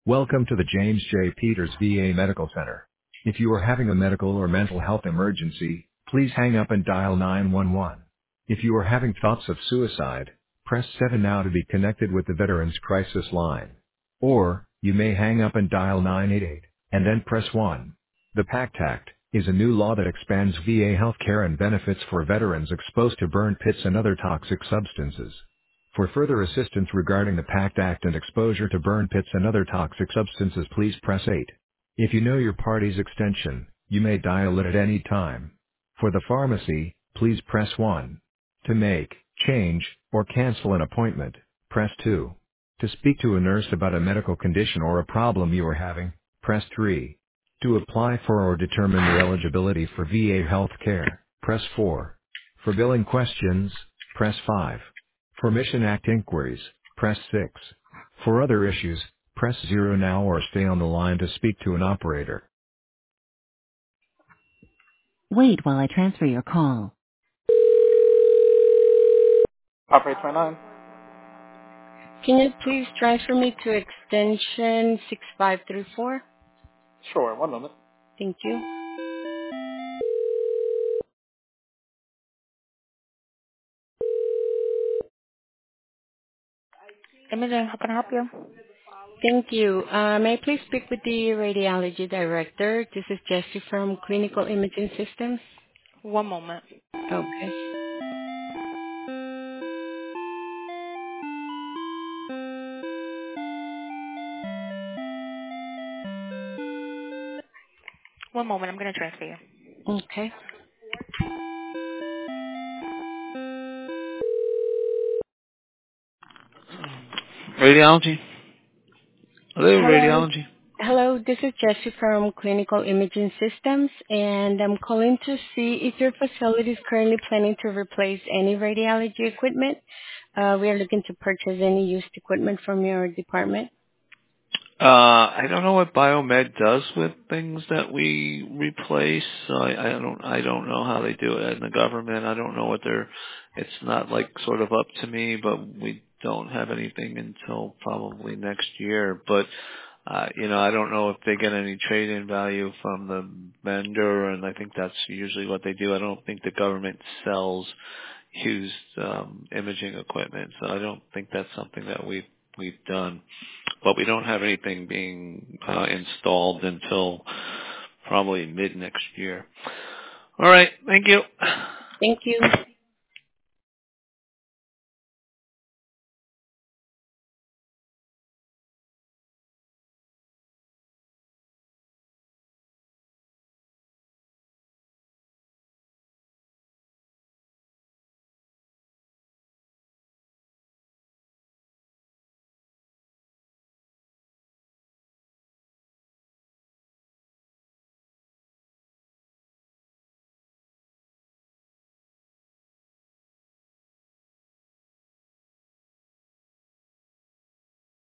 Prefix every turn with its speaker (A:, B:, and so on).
A: Welcome to the James J. Peters VA Medical Center. If you are having a medical or mental health emergency, please hang up and dial 911. If you are having thoughts of suicide, press 7 now to be connected with the Veterans Crisis Line. Or, you may hang up and dial 988, and then press 1. The PACT Act is a new law that expands VA healthcare and benefits for veterans exposed to burn pits and other toxic substances. For further assistance regarding the PACT Act and exposure to burn pits and other toxic substances, please press 8. If you know your party's extension, you may dial it at any time. For the pharmacy, please press 1. To make, change, or cancel an appointment, press 2. To speak to a nurse about a medical condition or a problem you are having, press 3. To apply for or determine your eligibility for VA health care, press 4. For billing questions, press 5. For Mission Act inquiries, press 6. For other issues, press 0 now or stay on the line to speak to an operator. Wait while I transfer your call. Operator 29.
B: Can you please transfer me to extension 6534?
A: Sure, one moment.
B: Thank you.
C: Imaging, how can I help you?
B: Thank you. May I please speak with the radiology director? This is Jessie from Clinical Imaging Systems.
C: One moment.
B: Okay.
C: One moment, I'm going to transfer you.
B: Okay.
D: Radiology? Hello,
B: Hello.
D: radiology.
B: Hello, this is Jessie from Clinical Imaging Systems, and I'm calling to see if your facility is currently planning to replace any radiology equipment. We are looking to purchase any used equipment from your department.
D: I don't know what Biomed does with things that we replace. So I don't know how they do it in the government. I don't know what it's not like sort of up to me, but we don't have anything until probably next year. But I don't know if they get any trade-in value from the vendor, and I think that's usually what they do. I don't think the government sells used imaging equipment, so I don't think that's something that we've done. But we don't have anything being installed until probably mid next year. All right, thank you.
B: Thank you.